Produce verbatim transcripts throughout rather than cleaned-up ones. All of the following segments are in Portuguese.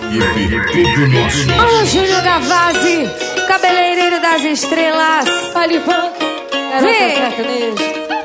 equipe, tudo nosso. Alô, Júnior Gavazzi, cabeleireiro das estrelas. Vale funk, garota sertaneja.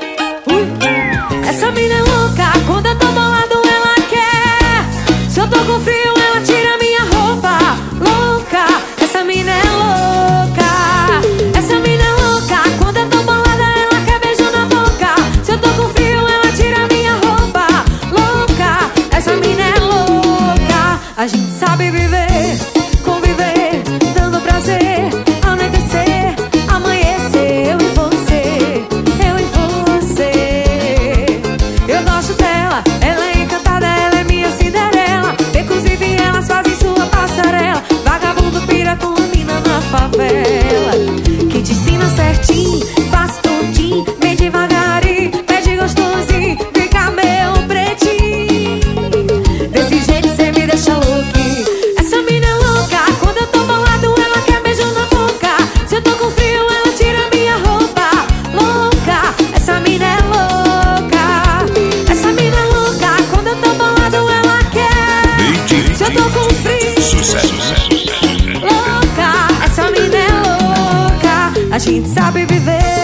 Essa mina é louca, quando eu tô bolado ela quer. Se eu tô com frio ela tira minha roupa. Louca, essa mina é louca. Essa mina é louca, quando eu tô bolada ela quer beijo na boca. Se eu tô com frio ela tira minha roupa. Louca, essa mina é louca. A gente sabe viver, conviver, dando prazer, anoitecer, amanhecer, eu e você, eu e você. Eu gosto dela, ela é encantada, ela é minha Cinderela. Inclusive elas fazem sua passarela. Vagabundo pira com a mina na favela, que te ensina certinho, faz tudinho, bem devagarinho, pede gostosinho, fica meu pretinho. Desse jeito cê me deixa louquinho. Essa mina é louca, quando eu tô bolado ela quer beijo na boca. Se eu tô com frio ela tira minha roupa. Louca, essa mina é louca. Essa mina é louca, quando eu tô bolado ela quer. Se eu tô com frio, Sucesso. louca, essa mina é louca. A gente sabe viver.